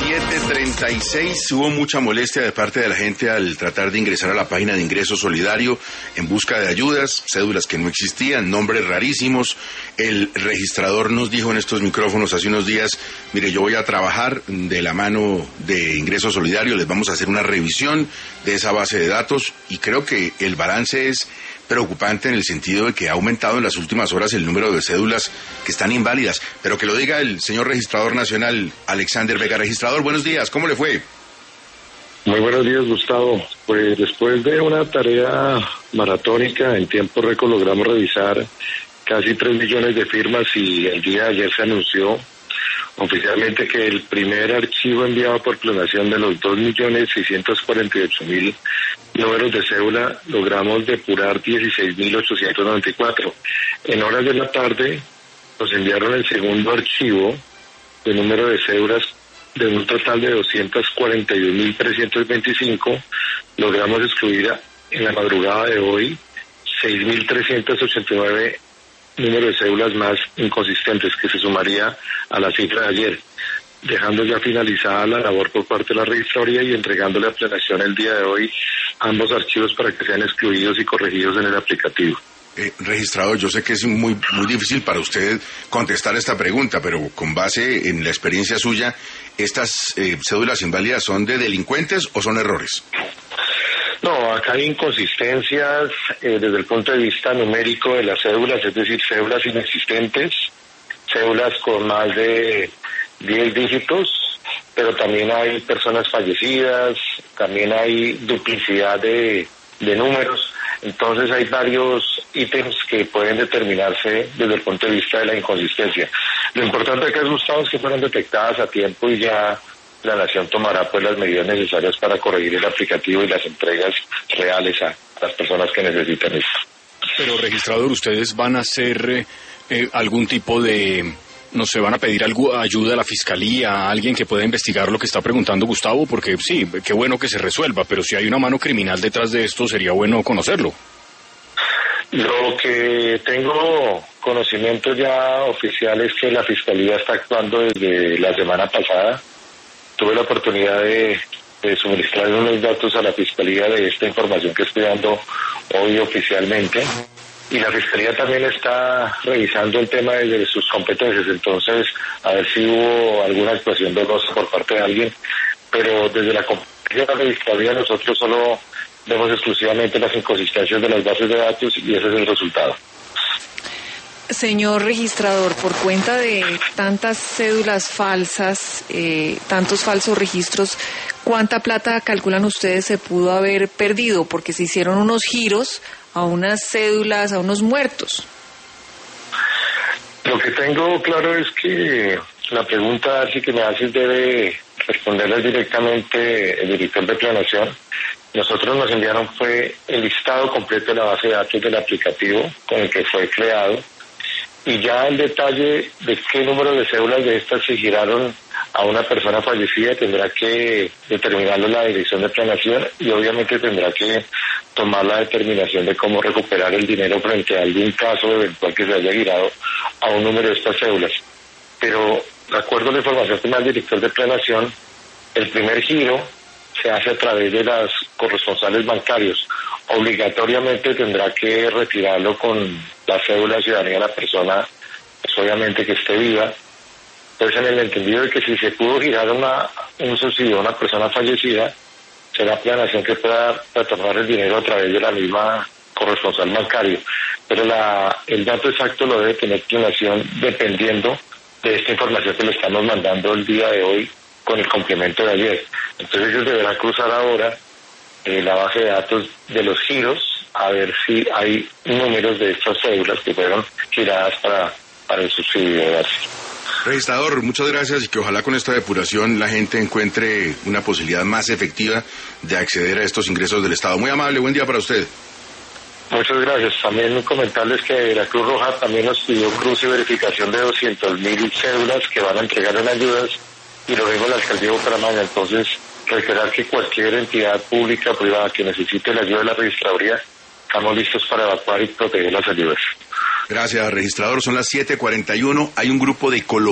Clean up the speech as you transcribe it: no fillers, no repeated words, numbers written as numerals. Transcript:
7:36, hubo mucha molestia de parte de la gente al tratar de ingresar a la página de Ingreso Solidario en busca de ayudas, cédulas que no existían, nombres rarísimos. El registrador nos dijo en estos micrófonos hace unos días, mire, yo voy a trabajar de la mano de Ingreso Solidario, les vamos a hacer una revisión de esa base de datos y creo que el balance es preocupante en el sentido de que ha aumentado en las últimas horas el número de cédulas que están inválidas, pero que lo diga el señor registrador nacional, Alexander Vega. Registrador, buenos días, ¿cómo le fue? Muy buenos días, Gustavo. Pues después de una tarea maratónica, en tiempo récord logramos revisar casi 3 millones de firmas y el día de ayer se anunció oficialmente que el primer archivo enviado por clonación de los 2.648.000 números de cédula logramos depurar 16.894. En horas de la tarde nos enviaron el segundo archivo de número de cédulas de un total de 241.325. Logramos excluir en la madrugada de hoy 6.389 número de cédulas más inconsistentes, que se sumaría a la cifra de ayer, dejando ya finalizada la labor por parte de la registraduría y entregándole a Planación el día de hoy ambos archivos para que sean excluidos y corregidos en el aplicativo. Registrador, yo sé que es muy difícil para usted contestar esta pregunta, pero con base en la experiencia suya, ¿estas cédulas inválidas son de delincuentes o son errores? No, acá hay inconsistencias desde el punto de vista numérico de las cédulas, es decir, cédulas inexistentes, cédulas con más de 10 dígitos, pero también hay personas fallecidas, también hay duplicidad de números, entonces hay varios ítems que pueden determinarse desde el punto de vista de la inconsistencia. Lo importante acá, Gustavo, es que fueron detectadas a tiempo y ya la Nación tomará pues las medidas necesarias para corregir el aplicativo y las entregas reales a las personas que necesitan esto. Pero, registrador, ¿ustedes van a hacer algún tipo de, no sé, van a pedir ayuda a la Fiscalía, a alguien que pueda investigar lo que está preguntando Gustavo? Porque sí, qué bueno que se resuelva, pero si hay una mano criminal detrás de esto, sería bueno conocerlo. Lo que tengo conocimiento ya oficial es que la Fiscalía está actuando desde la semana pasada. Tuve la oportunidad de suministrar unos datos a la Fiscalía de esta información que estoy dando hoy oficialmente. Y la Fiscalía también está revisando el tema desde sus competencias. Entonces, a ver si hubo alguna actuación dolosa por parte de alguien. Pero desde la competencia de la Fiscalía nosotros solo vemos exclusivamente las inconsistencias de las bases de datos y ese es el resultado. Señor registrador, por cuenta de tantas cédulas falsas, tantos falsos registros, ¿cuánta plata calculan ustedes se pudo haber perdido? Porque se hicieron unos giros a unas cédulas, a unos muertos. Lo que tengo claro es que la pregunta así que me haces debe responderla directamente el director de Planación. Nosotros nos enviaron fue el listado completo de la base de datos del aplicativo con el que fue creado. Y ya el detalle de qué número de cédulas de estas se giraron a una persona fallecida tendrá que determinarlo la Dirección de Planación y obviamente tendrá que tomar la determinación de cómo recuperar el dinero frente a algún caso eventual que se haya girado a un número de estas cédulas. Pero, de acuerdo a la información que me da el director de Planación, el primer giro se hace a través de las corresponsales bancarios. Obligatoriamente tendrá que retirarlo con la cédula de ciudadanía de la persona, pues obviamente que esté viva. Entonces, en el entendido de que si se pudo girar un subsidio a una persona fallecida, será Planación que pueda retornar el dinero a través de la misma corresponsal bancario. Pero el dato exacto lo debe tener Planación dependiendo de esta información que le estamos mandando el día de hoy con el complemento de ayer. Entonces ellos deberán cruzar ahora la base de datos de los giros a ver si hay números de estas cédulas que fueron giradas para el subsidio de base. Registrador, muchas gracias y que ojalá con esta depuración la gente encuentre una posibilidad más efectiva de acceder a estos ingresos del Estado. Muy amable, buen día para usted. Muchas gracias. También comentarles que la Cruz Roja también nos pidió cruce y verificación de 200.000 cédulas que van a entregar en ayudas y lo mismo la Alcaldía de Bucaramanga. Entonces, reiterar que cualquier entidad pública o privada que necesite la ayuda de la registraduría, estamos listos para evacuar y proteger las ayudas. Gracias, registrador. Son las 7:41. Hay un grupo de colombianos